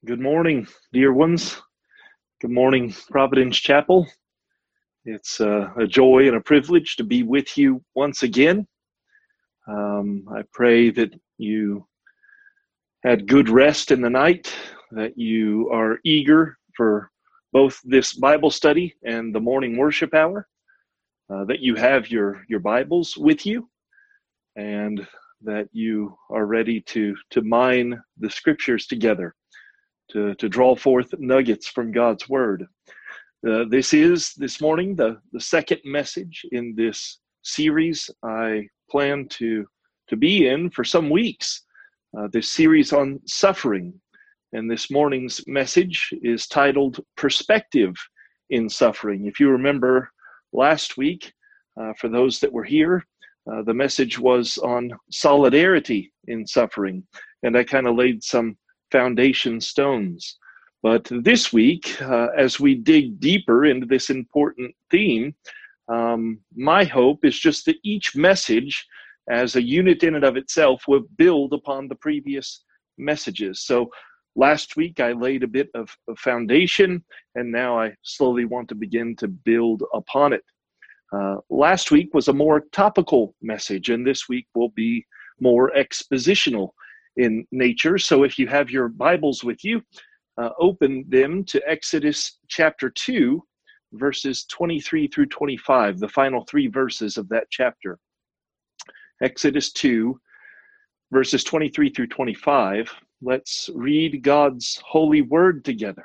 Good morning, dear ones. Good morning, Providence Chapel. It's a joy and a privilege to be with you once again. I pray that you had good rest in the night, that you are eager for both this Bible study and the morning worship hour, that you have your Bibles with you, and that you are ready to mine the scriptures together, to draw forth nuggets from God's Word. This is, this morning, the second message in this series I plan to be in for some weeks, this series on suffering. And this morning's message is titled Perspective in Suffering. If you remember last week, for those that were here, the message was on solidarity in suffering. And I kind of laid some foundation stones. But this week, as we dig deeper into this important theme, my hope is just that each message as a unit in and of itself will build upon the previous messages. So last week I laid a bit of foundation, and now I slowly want to begin to build upon it. Last week was a more topical message, and this week will be more expositional in nature. So if you have your Bibles with you, open them to Exodus chapter 2, verses 23 through 25, the final three verses of that chapter. Exodus 2, verses 23 through 25. Let's read God's holy word together.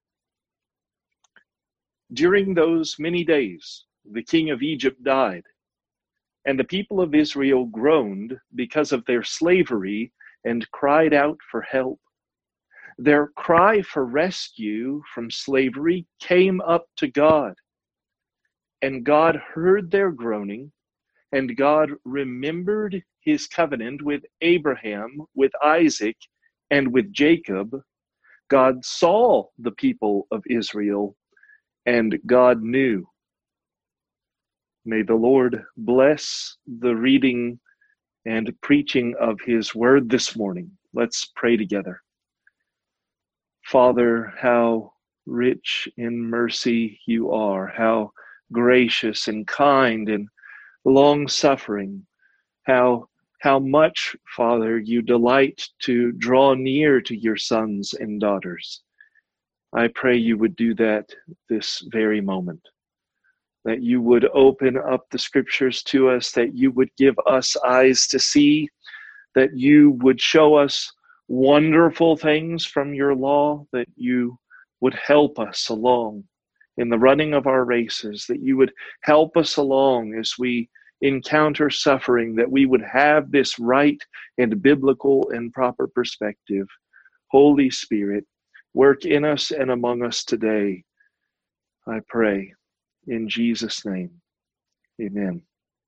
During those many days, the king of Egypt died, and the people of Israel groaned because of their slavery and cried out for help. Their cry for rescue from slavery came up to God, and God heard their groaning, and God remembered his covenant with Abraham, with Isaac, and with Jacob. God saw the people of Israel, and God knew. May the Lord bless the reading and preaching of his word this morning. Let's pray together. Father, how rich in mercy you are, how gracious and kind and long-suffering, how much, Father, you delight to draw near to your sons and daughters. I pray you would do that this very moment, that you would open up the scriptures to us, that you would give us eyes to see, that you would show us wonderful things from your law, that you would help us along in the running of our races, that you would help us along as we encounter suffering, that we would have this right and biblical and proper perspective. Holy Spirit, work in us and among us today, I pray. In Jesus' name, amen.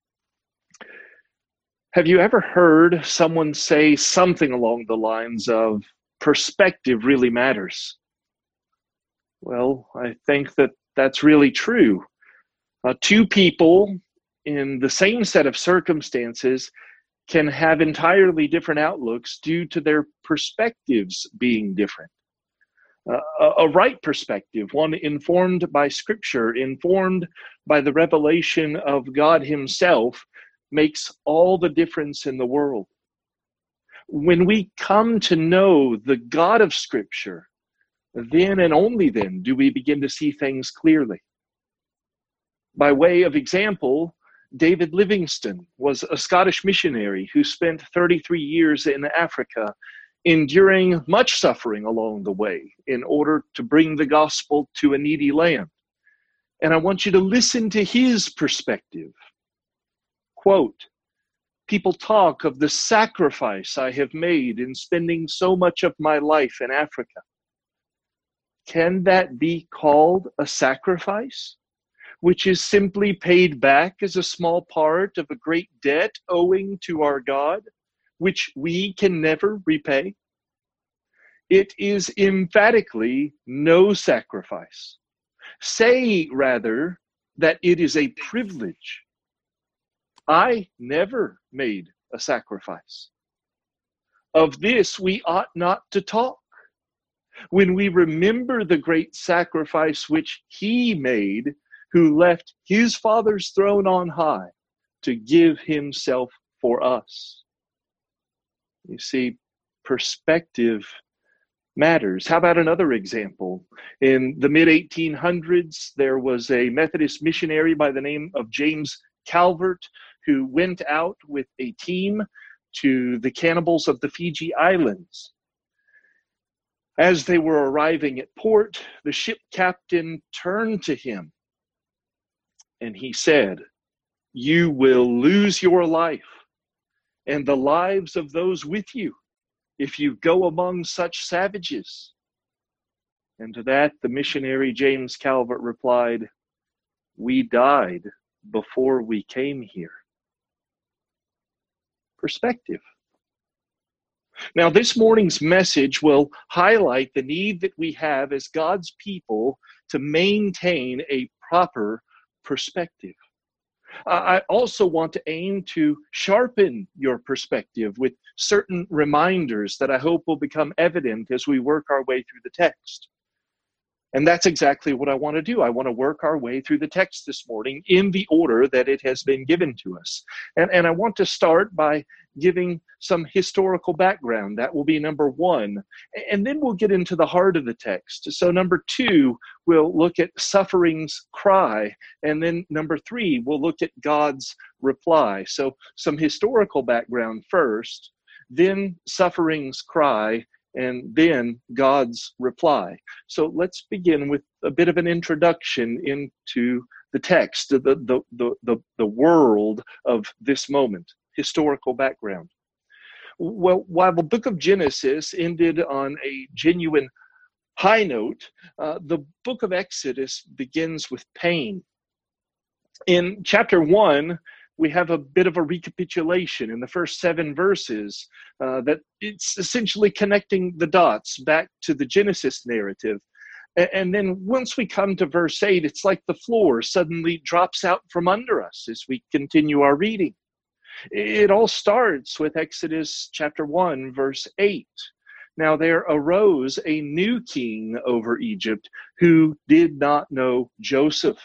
Have you ever heard someone say something along the lines of, perspective really matters? Well, I think that that's really true. Two people in the same set of circumstances can have entirely different outlooks due to their perspectives being different. A right perspective, one informed by Scripture, informed by the revelation of God himself, makes all the difference in the world. When we come to know the God of Scripture, then and only then do we begin to see things clearly. By way of example, David Livingstone was a Scottish missionary who spent 33 years in Africa, enduring much suffering along the way in order to bring the gospel to a needy land. And I want you to listen to his perspective. Quote, "People talk of the sacrifice I have made in spending so much of my life in Africa. Can that be called a sacrifice, which is simply paid back as a small part of a great debt owing to our God, which we can never repay? It is emphatically no sacrifice. Say, rather, that it is a privilege. I never made a sacrifice. Of this we ought not to talk. when we remember the great sacrifice which he made, who left his Father's throne on high to give himself for us. You see, perspective matters. How about another example? In the mid-1800s, there was a Methodist missionary by the name of James Calvert who went out with a team to the cannibals of the Fiji Islands. As they were arriving at port, the ship captain turned to him and he said, "You will lose your life and the lives of those with you if you go among such savages." And to that, the missionary James Calvert replied, "We died before we came here." Perspective. Now, this morning's message will highlight the need that we have as God's people to maintain a proper perspective. I also want to aim to sharpen your perspective with certain reminders that I hope will become evident as we work our way through the text. And that's exactly what I want to do. I want to work our way through the text this morning in the order that it has been given to us. And I want to start by giving some historical background. That will be number one. And then we'll get into the heart of the text. So number two, we'll look at suffering's cry. And then number three, we'll look at God's reply. So some historical background first, then suffering's cry, and then God's reply. So let's begin with a bit of an introduction into the text, the world of this moment, historical background. Well, while the book of Genesis ended on a genuine high note, the book of Exodus begins with pain. In chapter 1, we have a bit of a recapitulation in the first 7 verses that it's essentially connecting the dots back to the Genesis narrative. And then once we come to verse 8, it's like the floor suddenly drops out from under us as we continue our reading. It all starts with Exodus chapter 1, verse 8. Now there arose a new king over Egypt who did not know Joseph.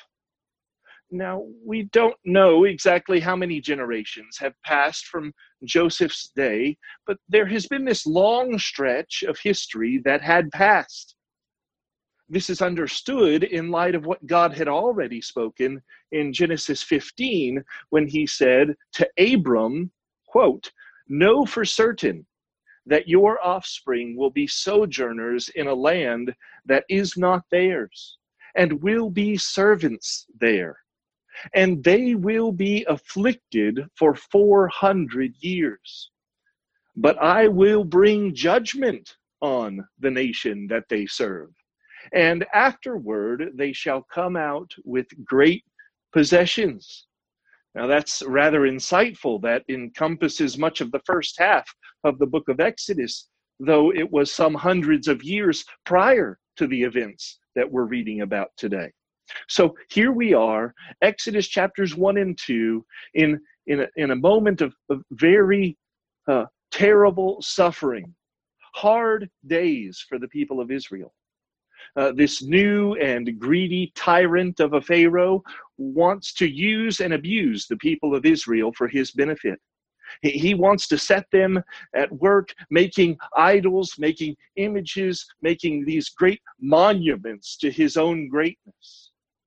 Now, we don't know exactly how many generations have passed from Joseph's day, but there has been this long stretch of history that had passed. This is understood in light of what God had already spoken in Genesis 15 when he said to Abram, quote, "Know for certain that your offspring will be sojourners in a land that is not theirs, and will be servants there. And they will be afflicted for 400 years. But I will bring judgment on the nation that they serve. And afterward they shall come out with great possessions." Now that's rather insightful. That encompasses much of the first half of the book of Exodus, though it was some hundreds of years prior to the events that we're reading about today. So here we are, Exodus chapters 1 and 2, in a moment of very terrible suffering, hard days for the people of Israel. This new and greedy tyrant of a Pharaoh wants to use and abuse the people of Israel for his benefit. He wants to set them at work making idols, making images, making these great monuments to his own greatness.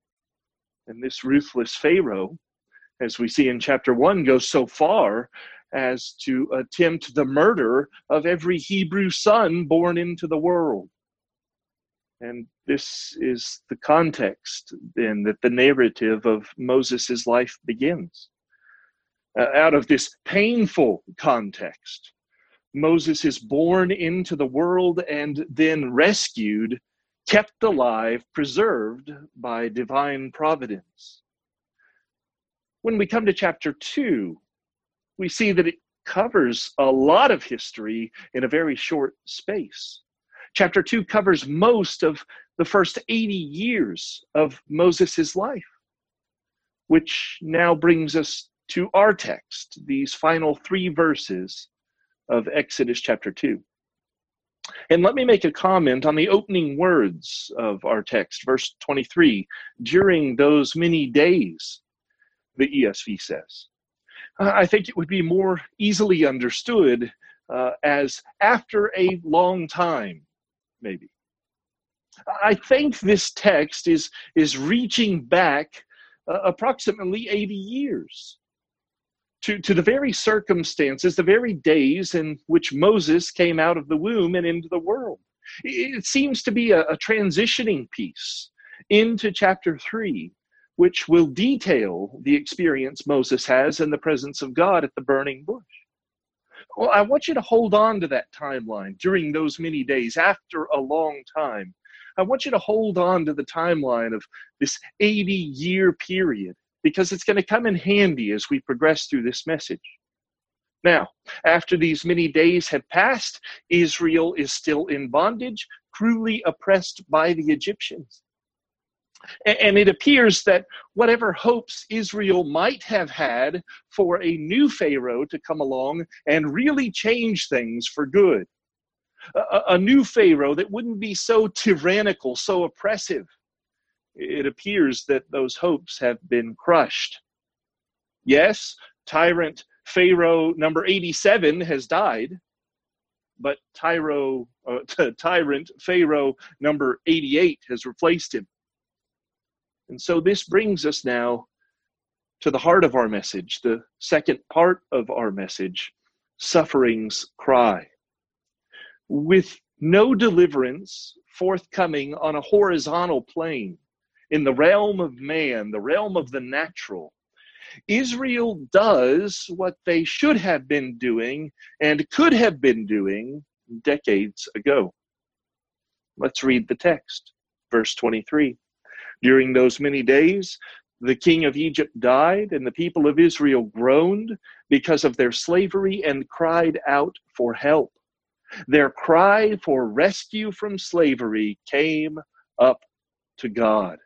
And this ruthless Pharaoh, as we see in chapter 1, goes so far as to attempt the murder of every Hebrew son born into the world. And this is the context then that the narrative of Moses' life begins. Out of this painful context, Moses is born into the world and then rescued, kept alive, preserved by divine providence. When we come to chapter 2, we see that it covers a lot of history in a very short space. Chapter 2 covers most of the first 80 years of Moses' life, which now brings us to our text, these final 3 verses of Exodus chapter 2. And let me make a comment on the opening words of our text, verse 23, during those many days, the ESV says. I think it would be more easily understood as after a long time, maybe. I think this text is reaching back approximately 80 years to the very circumstances, the very days in which Moses came out of the womb and into the world. It seems to be a transitioning piece into chapter 3, which will detail the experience Moses has in the presence of God at the burning bush. Well, I want you to hold on to that timeline during those many days after a long time. I want you to hold on to the timeline of this 80-year period, because it's going to come in handy as we progress through this message. Now, after these many days have passed, Israel is still in bondage, cruelly oppressed by the Egyptians. And it appears that whatever hopes Israel might have had for a new Pharaoh to come along and really change things for good, a new Pharaoh that wouldn't be so tyrannical, so oppressive, it appears that those hopes have been crushed. Yes, tyrant Pharaoh number 87 has died, but tyrant Pharaoh number 88 has replaced him. And so this brings us now to the heart of our message, the second part of our message, suffering's cry. With no deliverance forthcoming on a horizontal plane, in the realm of man, the realm of the natural, Israel does what they should have been doing and could have been doing decades ago. Let's read the text. Verse 23. During those many days, the king of Egypt died, and the people of Israel groaned because of their slavery and cried out for help. Their cry for rescue from slavery came up to God.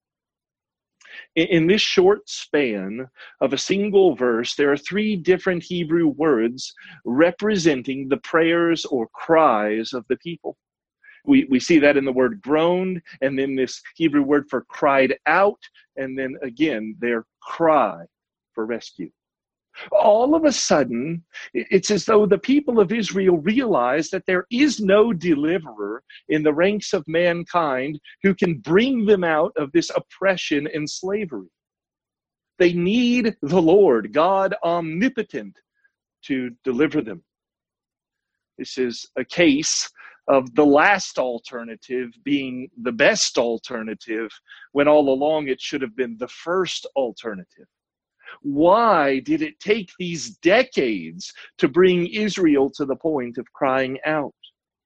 In this short span of a single verse, there are three different Hebrew words representing the prayers or cries of the people. We see that in the word groaned, and then this Hebrew word for cried out, and then again their cry for rescue. All of a sudden, it's as though the people of Israel realize that there is no deliverer in the ranks of mankind who can bring them out of this oppression and slavery. They need the Lord, God omnipotent, to deliver them. This is a case of the last alternative being the best alternative, when all along it should have been the first alternative. Why did it take these decades to bring Israel to the point of crying out?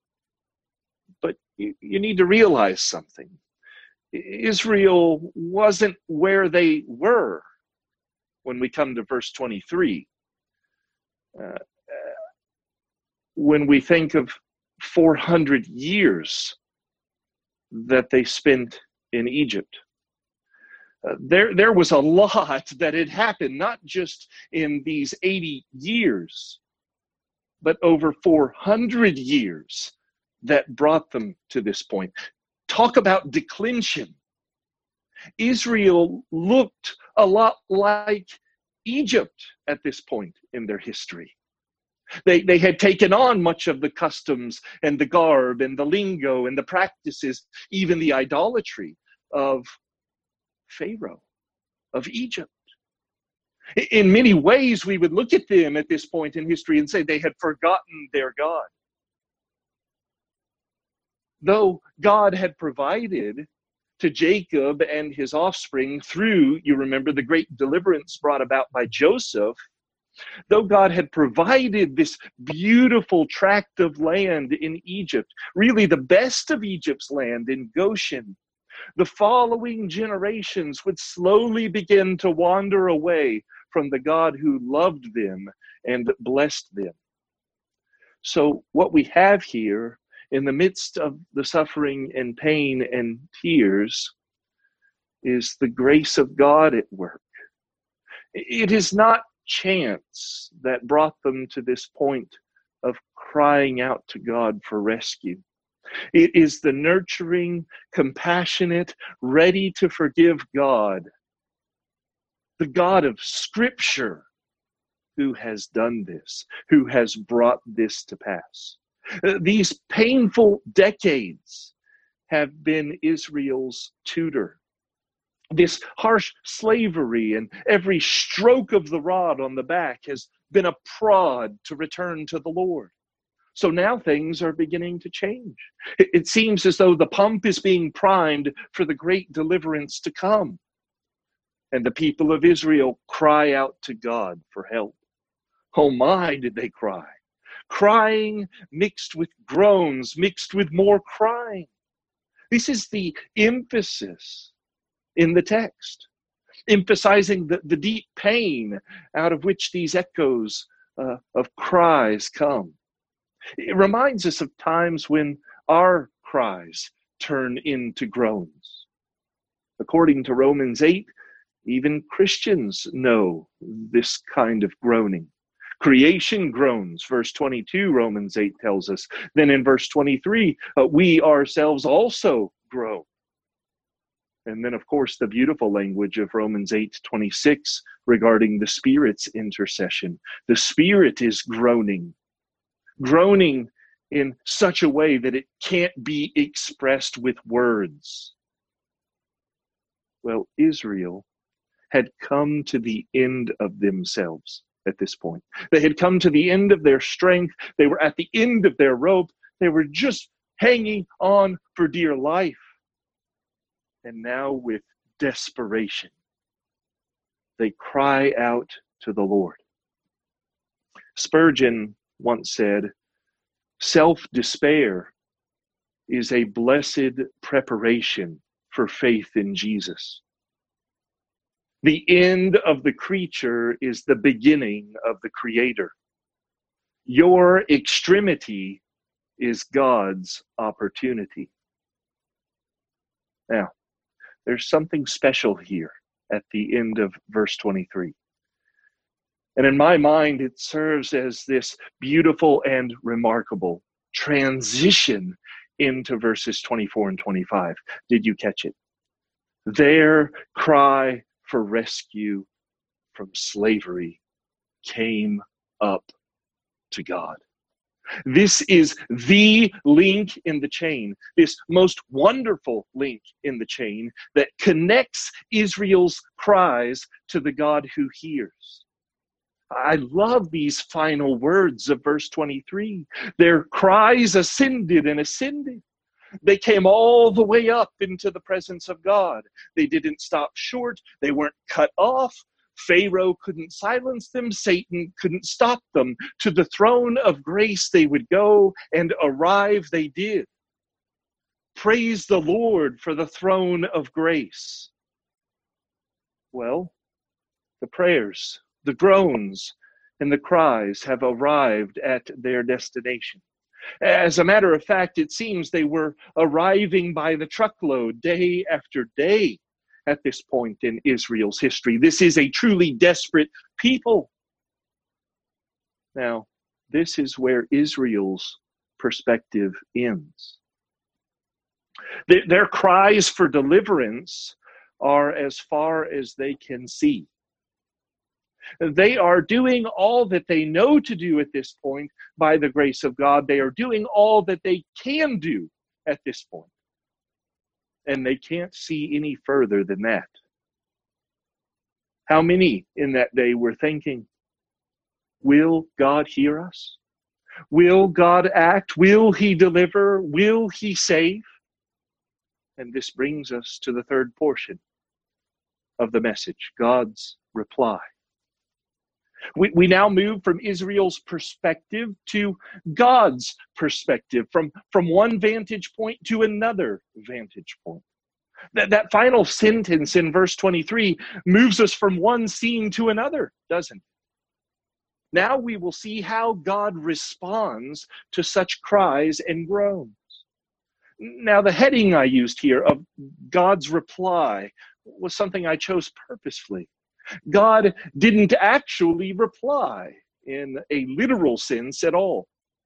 But you need to realize something. Israel wasn't where they were when we come to verse 23. When we think of 400 years that they spent in Egypt. There was a lot that had happened, not just in these 80 years, but over 400 years that brought them to this point. Talk about declension. Israel looked a lot like Egypt at this point in their history. They had taken on much of the customs and the garb and the lingo and the practices, even the idolatry of Pharaoh, of Egypt. In many ways, we would look at them at this point in history and say they had forgotten their God. Though God had provided to Jacob and his offspring through, you remember, the great deliverance brought about by Joseph, though God had provided this beautiful tract of land in Egypt, really the best of Egypt's land in Goshen, the following generations would slowly begin to wander away from the God who loved them and blessed them. So what we have here in the midst of the suffering and pain and tears is the grace of God at work. It is not chance that brought them to this point of crying out to God for rescue. It is the nurturing, compassionate, ready to forgive God, the God of Scripture, who has done this, who has brought this to pass. These painful decades have been Israel's tutor. This harsh slavery and every stroke of the rod on the back has been a prod to return to the Lord. So now things are beginning to change. It seems as though the pump is being primed for the great deliverance to come. And the people of Israel cry out to God for help. Oh my, did they cry. Crying mixed with groans, mixed with more crying. This is the emphasis in the text, emphasizing the deep pain out of which these echoes of cries come. It reminds us of times when our cries turn into groans. According to Romans 8, even Christians know this kind of groaning. Creation groans, verse 22, Romans 8 tells us. Then in verse 23, we ourselves also groan. And then, of course, the beautiful language of Romans 8:26 regarding the Spirit's intercession. The Spirit is groaning in such a way that it can't be expressed with words. Well, Israel had come to the end of themselves at this point. They had come to the end of their strength. They were at the end of their rope. They were just hanging on for dear life. And now with desperation, they cry out to the Lord. Spurgeon once said, "Self-despair is a blessed preparation for faith in Jesus. The end of the creature is the beginning of the Creator. Your extremity is God's opportunity." Now, there's something special here at the end of verse 23. And in my mind, it serves as this beautiful and remarkable transition into verses 24 and 25. Did you catch it? Their cry for rescue from slavery came up to God. This is the link in the chain, this most wonderful link in the chain that connects Israel's cries to the God who hears. I love these final words of verse 23. Their cries ascended and ascended. They came all the way up into the presence of God. They didn't stop short. They weren't cut off. Pharaoh couldn't silence them. Satan couldn't stop them. To the throne of grace they would go, and arrive they did. Praise the Lord for the throne of grace. Well, the prayers, the groans, and the cries have arrived at their destination. As a matter of fact, it seems they were arriving by the truckload day after day at this point in Israel's history. This is a truly desperate people. Now, this is where Israel's perspective ends. Their cries for deliverance are as far as they can see. They are doing all that they know to do at this point by the grace of God. They are doing all that they can do at this point. And they can't see any further than that. How many in that day were thinking, will God hear us? Will God act? Will He deliver? Will He save? And this brings us to the third portion of the message, God's reply. We now move from Israel's perspective to God's perspective, from one vantage point to another vantage point. That final sentence in verse 23 moves us from one scene to another, doesn't it? Now we will see how God responds to such cries and groans. Now, the heading I used here of God's reply was something I chose purposefully. God didn't actually reply in a literal sense at all.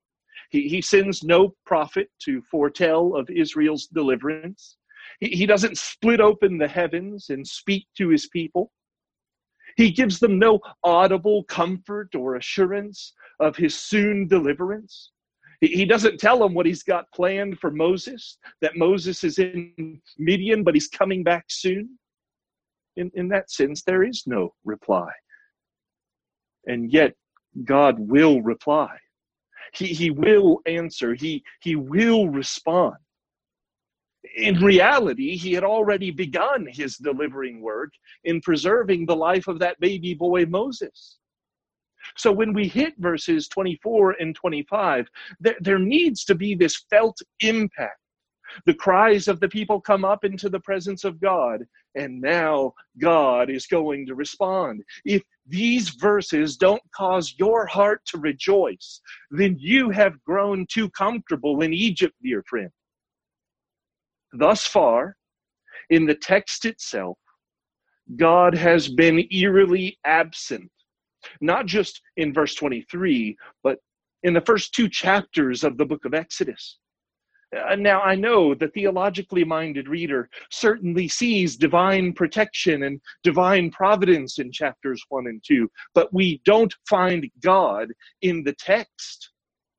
He sends no prophet to foretell of Israel's deliverance. He doesn't split open the heavens and speak to his people. He gives them no audible comfort or assurance of his soon deliverance. He doesn't tell them what he's got planned for Moses, that Moses is in Midian, but he's coming back soon. In that sense, there is no reply. And yet, God will reply. He will answer. He will respond. In reality, he had already begun his delivering work in preserving the life of that baby boy Moses. So when we hit verses 24 and 25, there needs to be this felt impact. The cries of the people come up into the presence of God, and now God is going to respond. If these verses don't cause your heart to rejoice, then you have grown too comfortable in Egypt, dear friend. Thus far, in the text itself, God has been eerily absent, not just in verse 23, but in the first 2 chapters of the book of Exodus. Now, I know the theologically minded reader certainly sees divine protection and divine providence in chapters 1 and 2, but we don't find God in the text.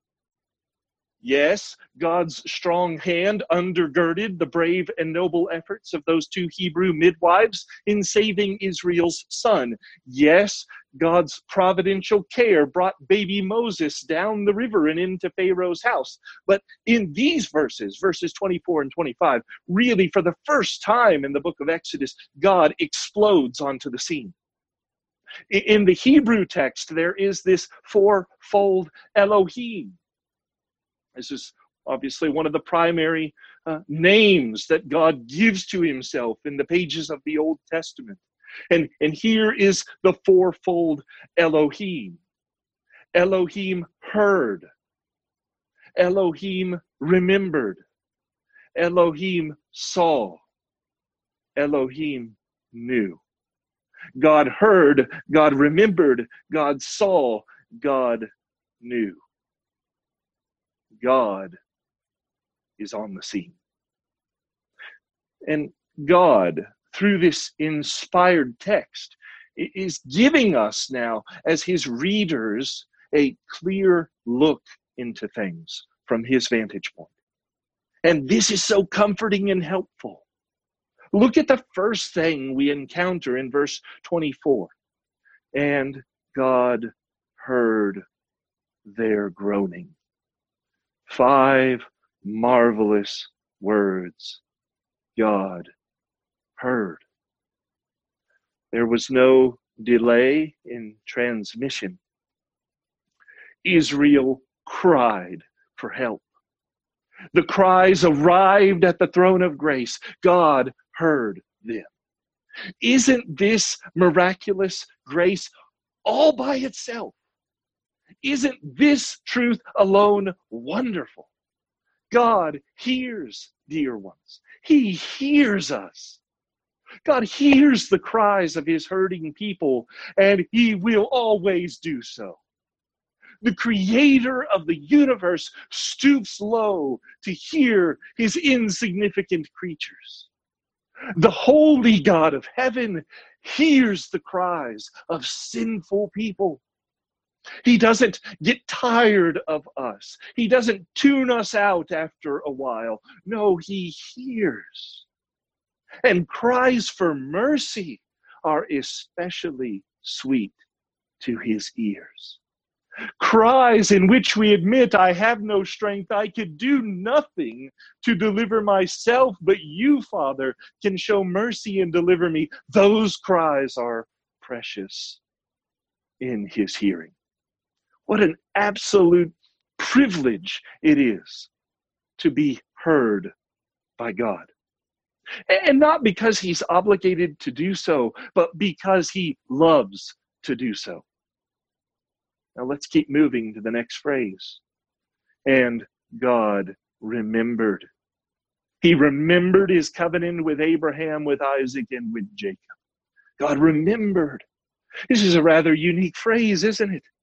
Yes, God's strong hand undergirded the brave and noble efforts of those 2 Hebrew midwives in saving Israel's son. Yes, God's providential care brought baby Moses down the river and into Pharaoh's house. But in these verses 24 and 25, really for the first time in the book of Exodus, God explodes onto the scene. In the Hebrew text, there is this 4-fold Elohim. This is obviously one of the primary names that God gives to himself in the pages of the Old Testament. And here is the 4-fold Elohim. Elohim heard. Elohim remembered. Elohim saw. Elohim knew. God heard, God remembered, God saw, God knew. God is on the scene. And God, through this inspired text, is giving us now, as his readers, a clear look into things from his vantage point. And this is so comforting and helpful. Look at the first thing we encounter in verse 24. And God heard their groaning. 5 marvelous words. God heard. There was no delay in transmission. Israel cried for help. The cries arrived at the throne of grace. God heard them. Isn't this miraculous grace all by itself? Isn't this truth alone wonderful? God hears, dear ones. He hears us. God hears the cries of his hurting people, and he will always do so. The creator of the universe stoops low to hear his insignificant creatures. The holy God of heaven hears the cries of sinful people. He doesn't get tired of us. He doesn't tune us out after a while. No, he hears. And cries for mercy are especially sweet to his ears. Cries in which we admit, I have no strength, I could do nothing to deliver myself, but you, Father, can show mercy and deliver me. Those cries are precious in his hearing. What an absolute privilege it is to be heard by God. And not because he's obligated to do so, but because he loves to do so. Now let's keep moving to the next phrase. And God remembered. He remembered his covenant with Abraham, with Isaac, and with Jacob. God remembered. This is a rather unique phrase, isn't it?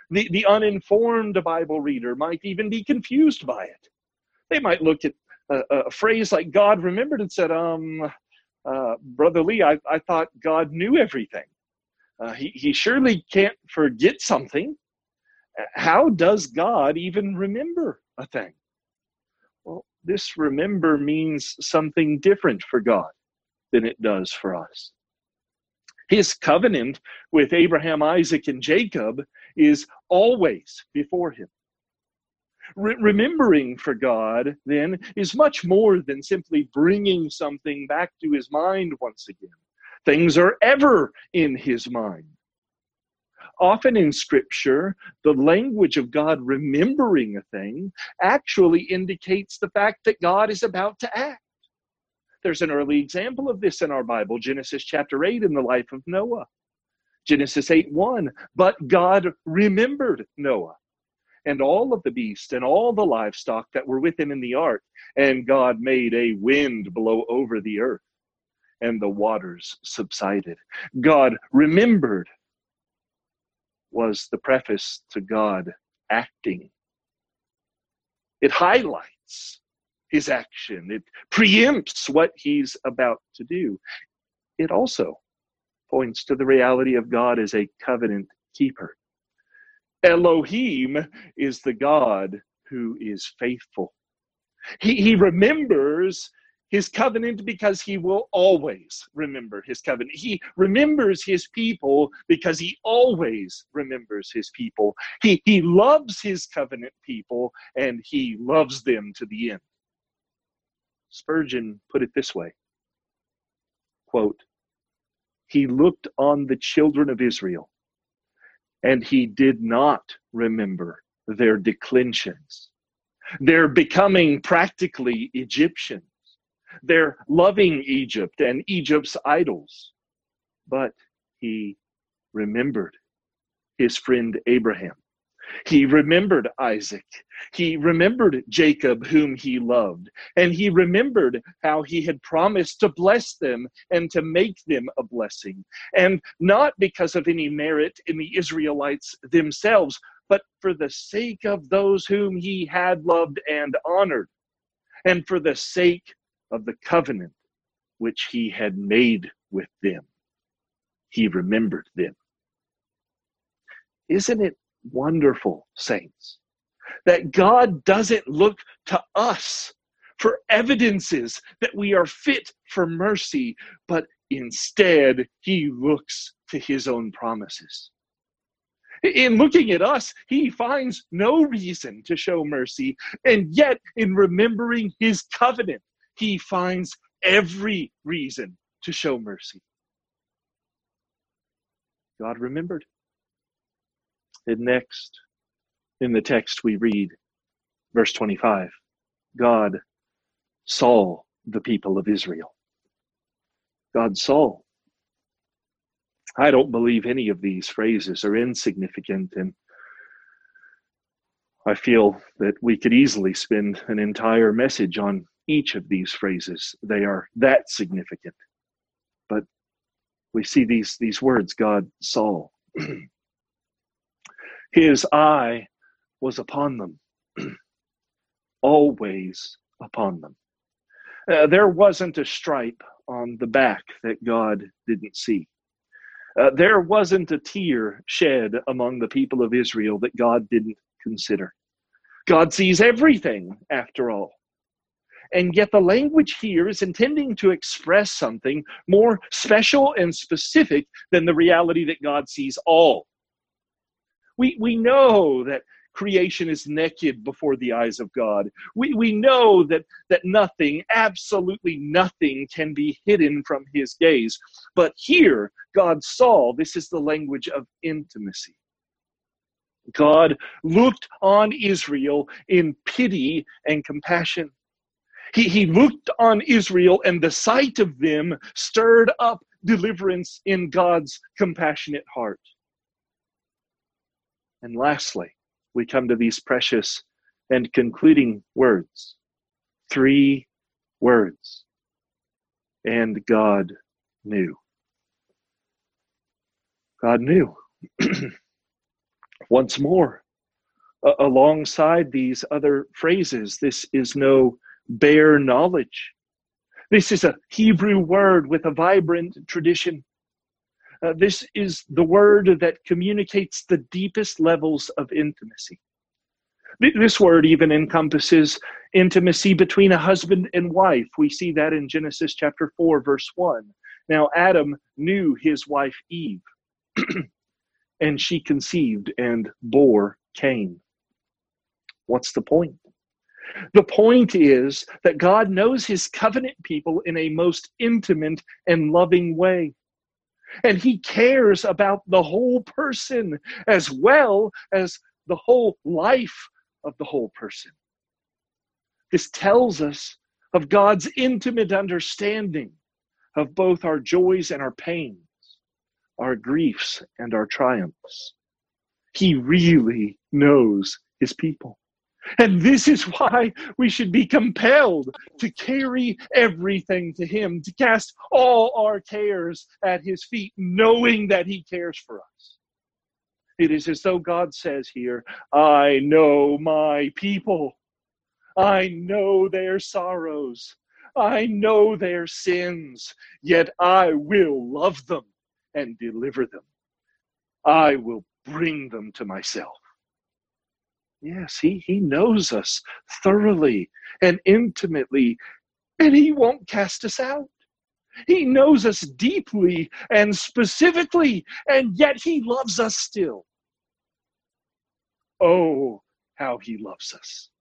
The uninformed Bible reader might even be confused by it. They might look at a phrase like God remembered and said, Brother Lee, I thought God knew everything. He surely can't forget something. How does God even remember a thing? Well, this remember means something different for God than it does for us. His covenant with Abraham, Isaac, and Jacob is always before him. Remembering for God, then, is much more than simply bringing something back to his mind once again. Things are ever in his mind. Often in Scripture, the language of God remembering a thing actually indicates the fact that God is about to act. There's an early example of this in our Bible, Genesis chapter 8, in the life of Noah. Genesis 8:1, but God remembered Noah and all of the beasts and all the livestock that were with him in the ark, and God made a wind blow over the earth, and the waters subsided. God remembered was the preface to God acting. It highlights his action. It preempts what he's about to do. It also points to the reality of God as a covenant keeper. Elohim is the God who is faithful. He remembers his covenant because he will always remember his covenant. He remembers his people because he always remembers his people. He loves his covenant people, and he loves them to the end. Spurgeon put it this way, quote, he looked on the children of Israel, and he did not remember their declensions, their becoming practically Egyptians, their loving Egypt and Egypt's idols. But he remembered his friend Abraham. He remembered Isaac. He remembered Jacob, whom he loved. And he remembered how he had promised to bless them and to make them a blessing. And not because of any merit in the Israelites themselves, but for the sake of those whom he had loved and honored, and for the sake of the covenant which he had made with them. He remembered them. Isn't it wonderful, saints, that God doesn't look to us for evidences that we are fit for mercy, but instead he looks to his own promises. In looking at us, he finds no reason to show mercy, and yet in remembering his covenant, he finds every reason to show mercy. God remembered. And next, in the text we read, verse 25, God saw the people of Israel. God saw. I don't believe any of these phrases are insignificant, and I feel that we could easily spend an entire message on each of these phrases. They are that significant. But we see these words, God saw. His eye was upon them, always upon them. There wasn't a stripe on the back that God didn't see. There wasn't a tear shed among the people of Israel that God didn't consider. God sees everything, after all. And yet the language here is intending to express something more special and specific than the reality that God sees all. We know that creation is naked before the eyes of God. We know that nothing, absolutely nothing, can be hidden from his gaze. But here, God saw. This is the language of intimacy. God looked on Israel in pity and compassion. He looked on Israel, and the sight of them stirred up deliverance in God's compassionate heart. And lastly, we come to these precious and concluding words. 3 words. And God knew. God knew. Once more, alongside these other phrases, this is no bare knowledge. This is a Hebrew word with a vibrant tradition. This is the word that communicates the deepest levels of intimacy. This word even encompasses intimacy between a husband and wife. We see that in Genesis chapter 4, verse 1. Now Adam knew his wife Eve, and she conceived and bore Cain. What's the point? The point is that God knows his covenant people in a most intimate and loving way. And he cares about the whole person as well as the whole life of the whole person. This tells us of God's intimate understanding of both our joys and our pains, our griefs and our triumphs. He really knows his people. And this is why we should be compelled to carry everything to him, to cast all our cares at his feet, knowing that he cares for us. It is as though God says here, I know my people. I know their sorrows. I know their sins, yet I will love them and deliver them. I will bring them to myself. Yes, he knows us thoroughly and intimately, and he won't cast us out. He knows us deeply and specifically, and yet he loves us still. Oh, how he loves us.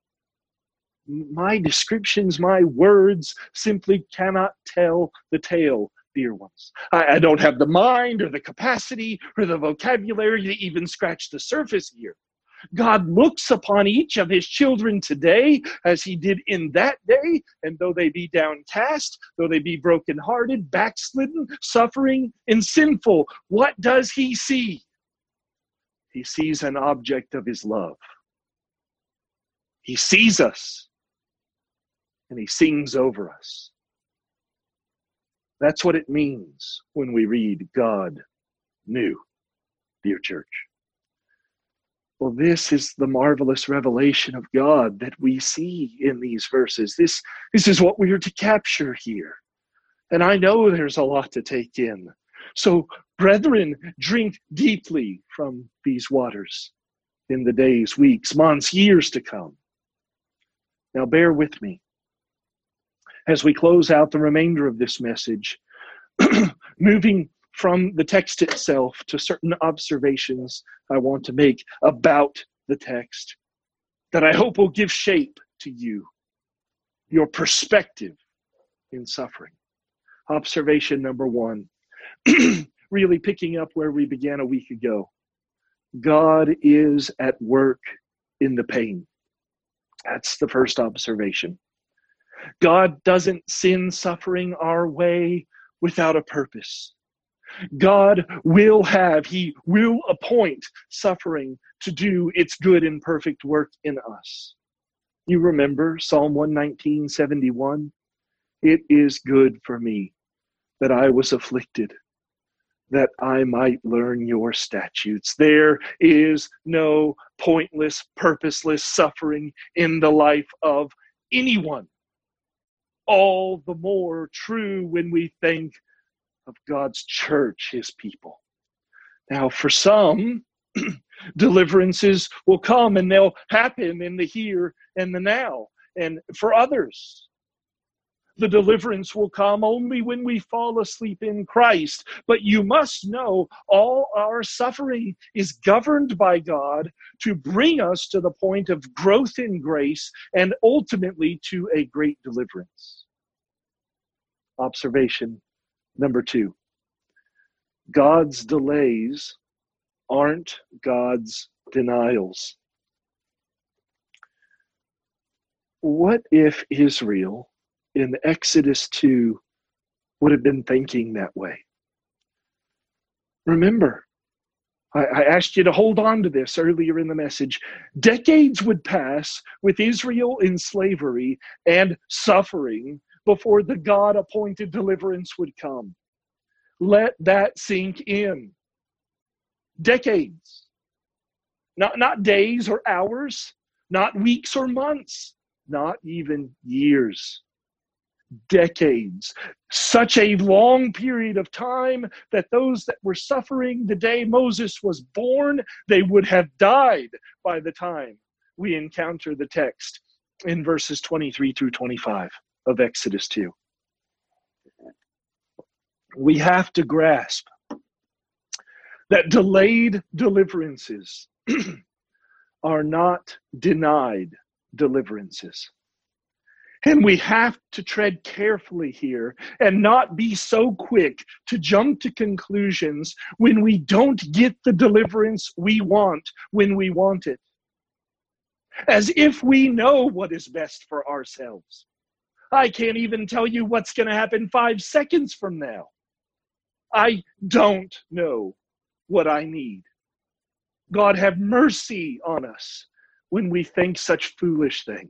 My descriptions, my words simply cannot tell the tale, dear ones. I don't have the mind or the capacity or the vocabulary to even scratch the surface here. God looks upon each of his children today as he did in that day, and though they be downcast, though they be brokenhearted, backslidden, suffering, and sinful, what does he see? He sees an object of his love. He sees us, and he sings over us. That's what it means when we read God knew, dear church. Well, this is the marvelous revelation of God that we see in these verses. This is what we are to capture here. And I know there's a lot to take in. So, brethren, drink deeply from these waters in the days, weeks, months, years to come. Now, bear with me as we close out the remainder of this message, moving from the text itself to certain observations I want to make about the text that I hope will give shape to you, your perspective in suffering. Observation number 1, really picking up where we began a week ago. God is at work in the pain. That's the first observation. God doesn't send suffering our way without a purpose. God will he will appoint suffering to do its good and perfect work in us. You remember Psalm 119:71? It is good for me that I was afflicted, that I might learn your statutes. There is no pointless, purposeless suffering in the life of anyone. All the more true when we think of God's church, his people. Now, for some, deliverances will come and they'll happen in the here and the now. And for others, the deliverance will come only when we fall asleep in Christ. But you must know all our suffering is governed by God to bring us to the point of growth in grace and ultimately to a great deliverance. Observation number 2. God's delays aren't God's denials. What if Israel in Exodus 2 would have been thinking that way? Remember, I asked you to hold on to this earlier in the message. Decades would pass with Israel in slavery and suffering before the God-appointed deliverance would come. Let that sink in. Decades. Not days or hours, not weeks or months, not even years, decades. Such a long period of time that those that were suffering the day Moses was born, they would have died by the time we encounter the text in verses 23 through 25 of Exodus 2. We have to grasp that delayed deliverances are not denied deliverances. And we have to tread carefully here and not be so quick to jump to conclusions when we don't get the deliverance we want when we want it. As if we know what is best for ourselves. I can't even tell you what's going to happen 5 seconds from now. I don't know what I need. God, have mercy on us when we think such foolish things.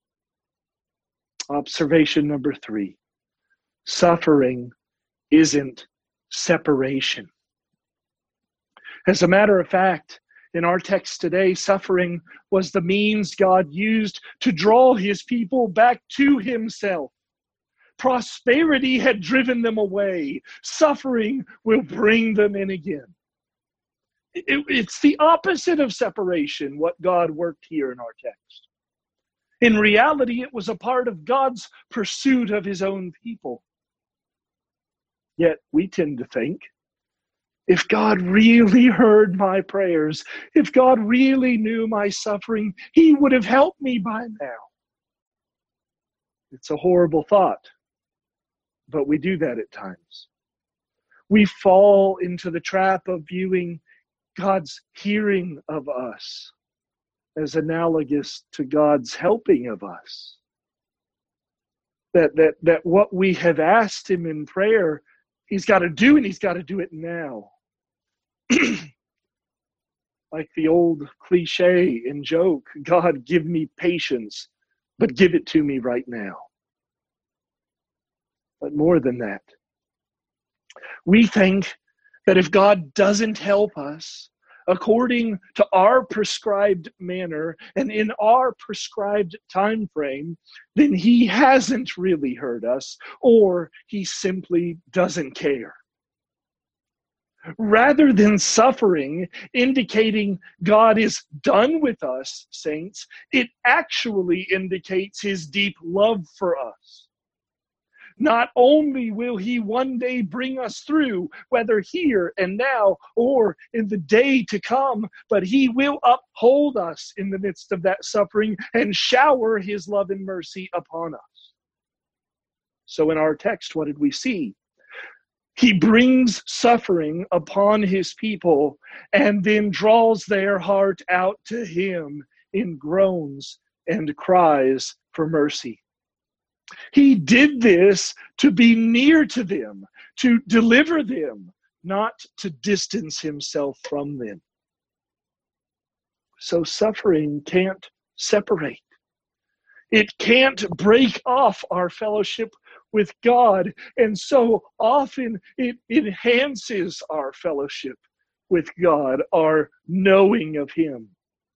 Observation number 3. Suffering isn't separation. As a matter of fact, in our text today, suffering was the means God used to draw his people back to himself. Prosperity had driven them away. Suffering will bring them in again. It's the opposite of separation, what God worked here in our text. In reality, it was a part of God's pursuit of his own people. Yet we tend to think, if God really heard my prayers, if God really knew my suffering, he would have helped me by now. It's a horrible thought, but we do that at times. We fall into the trap of viewing God's hearing of us as analogous to God's helping of us. That what we have asked him in prayer, he's got to do, and he's got to do it now. Like the old cliche and joke, God, give me patience, but give it to me right now. But more than that, we think that if God doesn't help us according to our prescribed manner and in our prescribed time frame, then he hasn't really heard us, or he simply doesn't care. Rather than suffering indicating God is done with us, saints, it actually indicates his deep love for us. Not only will he one day bring us through, whether here and now or in the day to come, but he will uphold us in the midst of that suffering and shower his love and mercy upon us. So in our text, what did we see? He brings suffering upon his people and then draws their heart out to him in groans and cries for mercy. He did this to be near to them, to deliver them, not to distance himself from them. So suffering can't separate. It can't break off our fellowship with God, and so often it enhances our fellowship with God, our knowing of him.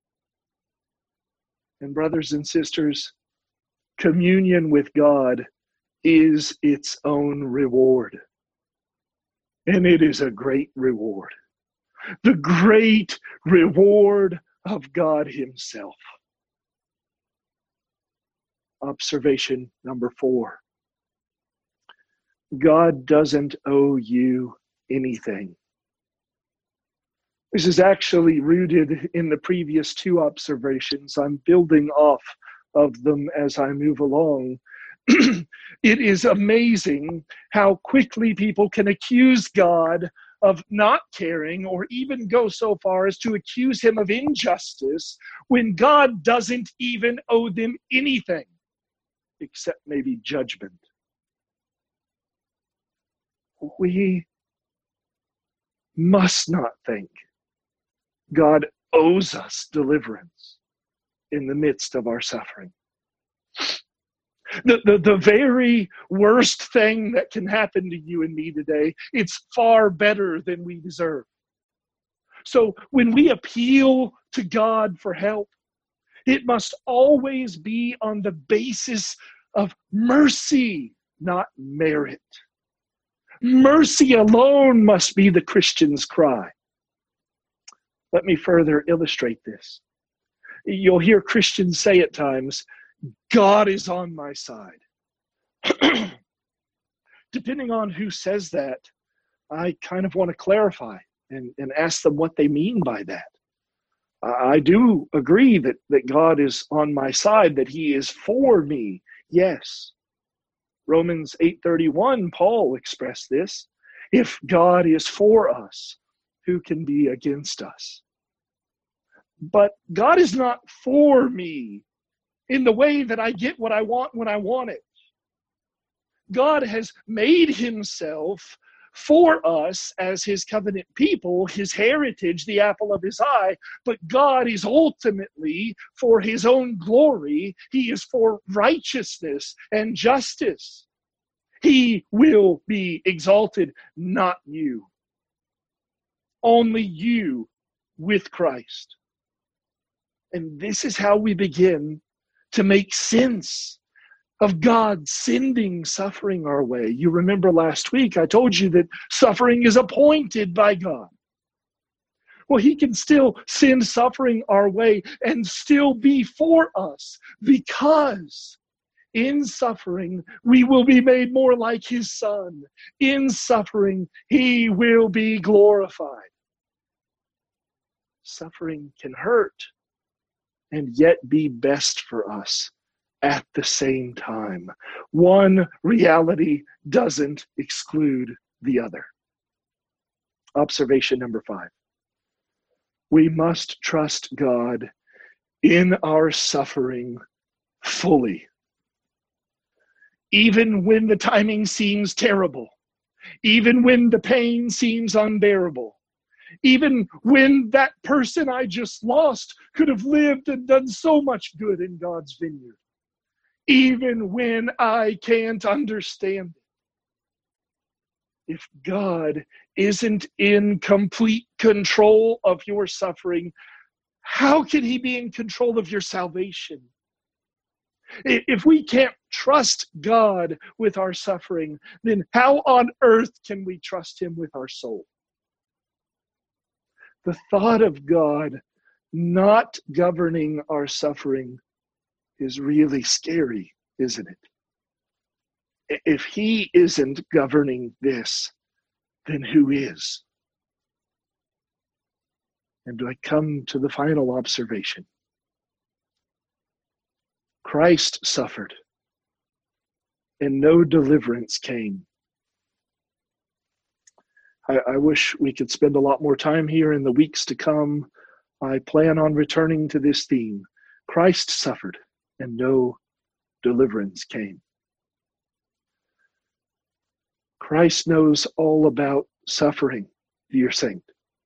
And brothers and sisters, communion with God is its own reward. And it is a great reward. The great reward of God himself. Observation number 4. God doesn't owe you anything. This is actually rooted in the previous 2 observations. I'm building off of them as I move along. It is amazing how quickly people can accuse God of not caring, or even go so far as to accuse him of injustice, when God doesn't even owe them anything except maybe judgment. We must not think God owes us deliverance in the midst of our suffering. The very worst thing that can happen to you and me today, it's far better than we deserve. So when we appeal to God for help. It must always be on the basis of mercy, not merit. Mercy alone must be the Christian's cry. Let me further illustrate this. You'll hear Christians say at times, God is on my side. Depending on who says that, I kind of want to clarify and ask them what they mean by that. I do agree that God is on my side, that he is for me. Yes. Romans 8:31, Paul expressed this. If God is for us, who can be against us? But God is not for me in the way that I get what I want when I want it. God has made himself for us as his covenant people, his heritage, the apple of his eye, but God is ultimately for his own glory. He is for righteousness and justice. He will be exalted, not you. Only you with Christ. And this is how we begin to make sense of God sending suffering our way. You remember last week I told you that suffering is appointed by God. Well, he can still send suffering our way and still be for us, because in suffering we will be made more like his Son. In suffering he will be glorified. Suffering can hurt and yet be best for us at the same time. One reality doesn't exclude the other. Observation number 5. We must trust God in our suffering fully. Even when the timing seems terrible, even when the pain seems unbearable, even when that person I just lost could have lived and done so much good in God's vineyard, even when I can't understand it. If God isn't in complete control of your suffering, how can he be in control of your salvation? If we can't trust God with our suffering, then how on earth can we trust him with our soul? The thought of God not governing our suffering is really scary, isn't it? If he isn't governing this, then who is? And I come to the final observation. Christ suffered, and no deliverance came. I wish we could spend a lot more time here in the weeks to come. I plan on returning to this theme. Christ suffered, and no deliverance came. Christ knows all about suffering, dear saint.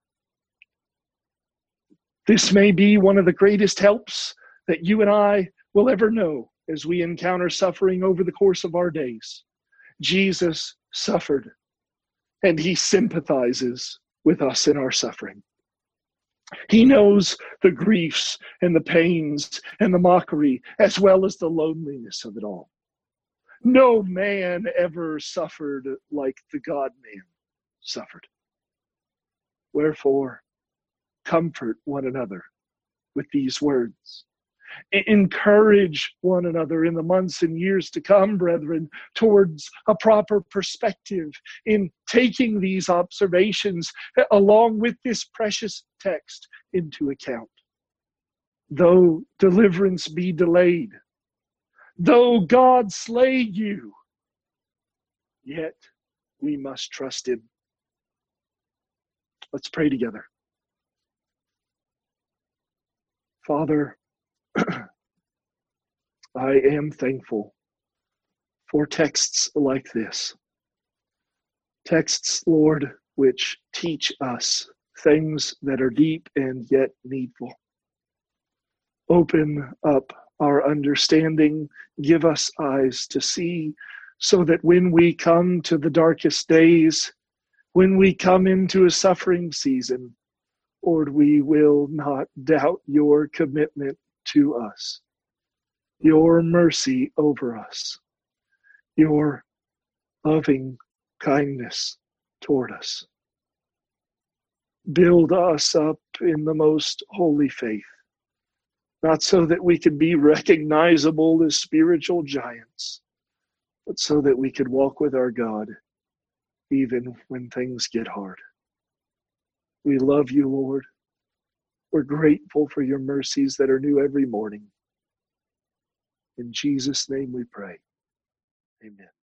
This may be one of the greatest helps that you and I will ever know as we encounter suffering over the course of our days. Jesus suffered, and he sympathizes with us in our suffering. He knows the griefs and the pains and the mockery, as well as the loneliness of it all. No man ever suffered like the God-man suffered. Wherefore, comfort one another with these words. Encourage one another in the months and years to come, brethren, towards a proper perspective in taking these observations along with this precious text into account. Though deliverance be delayed, though God slay you, yet we must trust him. Let's pray together. Father, I am thankful for texts like this. Texts, Lord, which teach us things that are deep and yet needful. Open up our understanding, give us eyes to see, so that when we come to the darkest days, when we come into a suffering season, Lord, we will not doubt your commitment to us, your mercy over us, your loving kindness toward us. Build us up in the most holy faith, not so that we could be recognizable as spiritual giants, but so that we could walk with our God even when things get hard. We love you, Lord. We're grateful for your mercies that are new every morning. In Jesus' name we pray. Amen.